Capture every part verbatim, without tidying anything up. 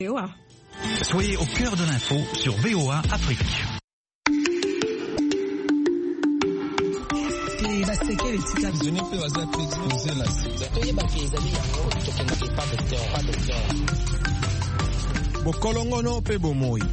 V O A. Soyez au cœur de l'info sur V O A Afrique. Bokolongono pe bomoi.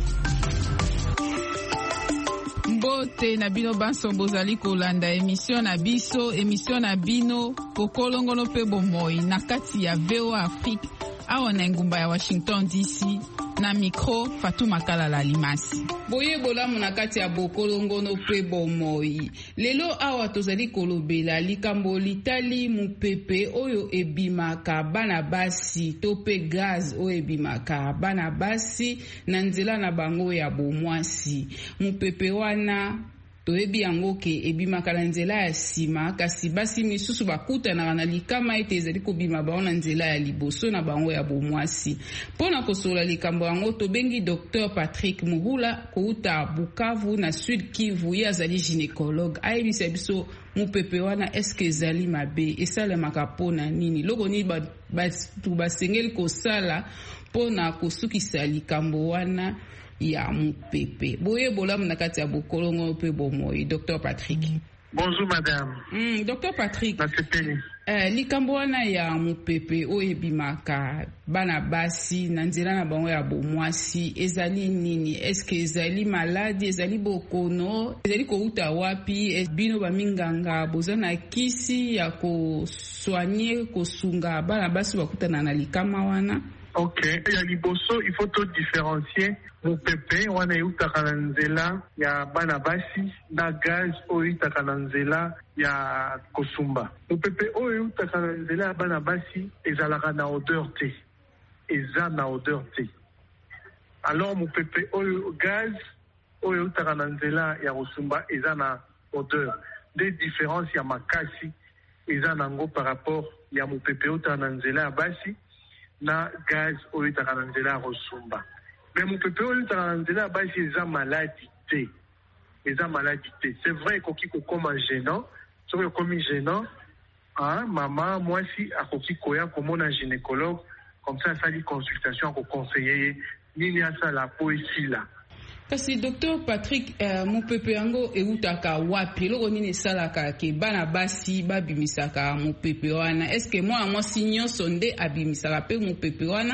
Mbote na bino banso bozali kolanda émission na biso émission na bino bokolongono pe bomoi na kati ya V O A Afrique awa na ngumba ya Washington D C na micro Fatuma Kalala Limasi. Boye bolamu na kati ya bokolongono pe bomoi. Lelo awa tozali kolobela likambo litali mupepe oyo ebimaka bana basi to pe gaz oyo ebimaka bana basi na nzela na bango ya bomwasi. Mupepe wana toyebi yango ke ebimaka na nzela ya sima kasi basi misusu bakutana na likama ete ezali kobima bango na nzela ya liboso na bango ya bomwasi. Pona kosola likambo yango tobengi Docteur Patrick Muhula kouta Bukavu na Sud Kivu, ye azali gynécologue. Ayebisa biso mupepe wana eske ezali mabe esalemaka pona nini loko nini batu basengeli kosala pona kosukisa likambo wana ya mupepe. Boye bolamu na kati ya bokolongo pe bomoi. Docteur Patrick. Bonjour madame. Mm, Docteur Patrick. Eh, likambo wana ya mupepe oyo ebimaka bana basi na nzela na bango ya bomwasi ezali nini? Eske ezali maladi, ezali bokono, ezali kouta wapi? Bino baminganga boza na kisi ya kosoigner kosunga bana basi bakutana na likama wana? Ok, ya liboso il faut to différencier mupepe wana eutaka na nzela ya bana basi na gaz oyo eutaka na nzela ya kosumba. Mupepe oyo eutaka na nzela ya bana basi ezalaka na odeur te, eza na odeur te. Alors mupepe oyo gaz oyo eutaka na nzela ya kosumba eza na odeur. Des différences ya makasi eza nango par rapport ya mupepe eutaka na nzela ya basi na gaz oyo eutaka na nzela ya kosumba. Mais mupepe oyo eutaka na nzela ya basi eza maladi te, eza maladi te. C'est vrai koki kokoma gênant, soki okomi gênant, hein, mama mwasi akoki koya komona gynécologue, comme ça asali consultation akoconseiller nini asala po esila. Kasi Docteur Patrick, uh, mupepe yango eutaka wapi? Loko nini esalaka ke bana basi babimisaka mupepe wana? Eske mwana mwasi nyonso nde abimisaka pe mupepe wana?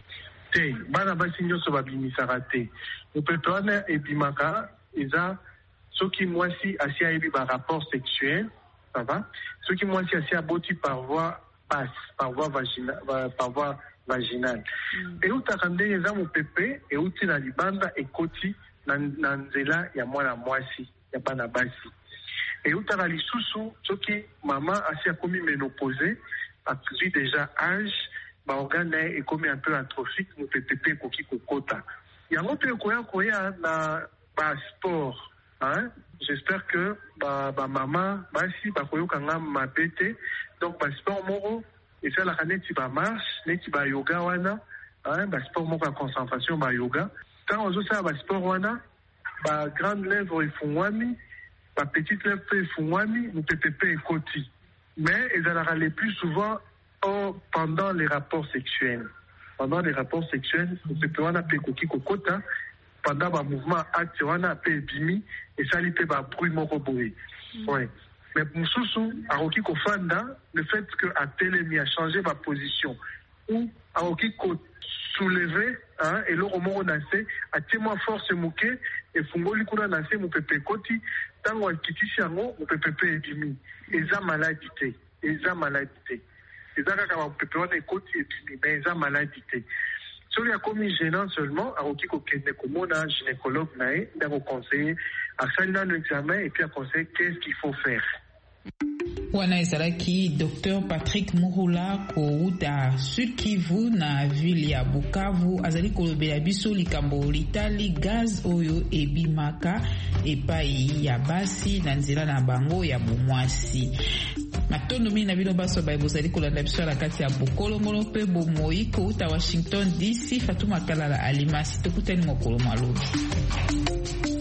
Te, bana basi nyonso babimisaka te. Mupepe wana ebimaka eza soki mwasi asi ayebi ba rapport sexuel, ça va? Soki mwasi asi aboti par voie basse, par voie vaginale, par voie vaginale. Mm. Eutaka ndenge eza mupepe euti na libanda ekoti na, na nzela ya mwana mwasi ya bana basi. Eutaka lisusu soki mama asi akomi ménopause, a pris déjà âge, ba organe ekomi un peu atrophique, mupepe ekoki kokota. Yango pe koya koya na ba sport, hein? J'espère que ba ba mama basi ba koyoka nga mabete, donc ba sport moko et ça la kaneti ba marche, neti ba yoga wana, hein, ba sport moko ya concentration ba yoga. Tant ozo sa ba sport wana, ba grande lèvre efungwami, ba petite lèvre efungwami, mupepe ekoti. Mais ezalaka le plus souvent oh, pendant les rapports sexuels. Pendant les rapports sexuels, mupepe wana pe koki kokota, pendant ba mouvement acte wana pe ebimi, et ça li pe ba bruit moko boye. Mm. Ouais. Mais Moussoussou, Aroki Kofanda, le fait que Atelemi a changé ma position, ou Aroki Ko soulevé, hein, et l'eau au nassé, a témoin force mouké, et Fungoli Kuna nassé, mon pépé koti, tant ou Kiti Siango, mon pépé est dimi. Et ça maladité, et ça maladité. Et ça, quand mon pépé est koti, et dimi, mais ça maladité. Si on a commis gênant seulement, Aroki Kokene Komona, gynécologue, naé, il a conseillé, à faire un examen, et puis à conseiller qu'est-ce qu'il faut faire. Wana ezalaki Docteur Patrick Muhula kouta Sud Kivu na ville ya Bukavu azali kolobela biso likambo litali gaz oyo ebimaka epai ya basi na nzela na bango ya bomwasi. Matondo mina bino baso ba bozali kolanda biso la kati ya bokolongolo pe bomoi kouta Washington D C. Fatuma Kalala Alimasi tokutani mokolo malobi.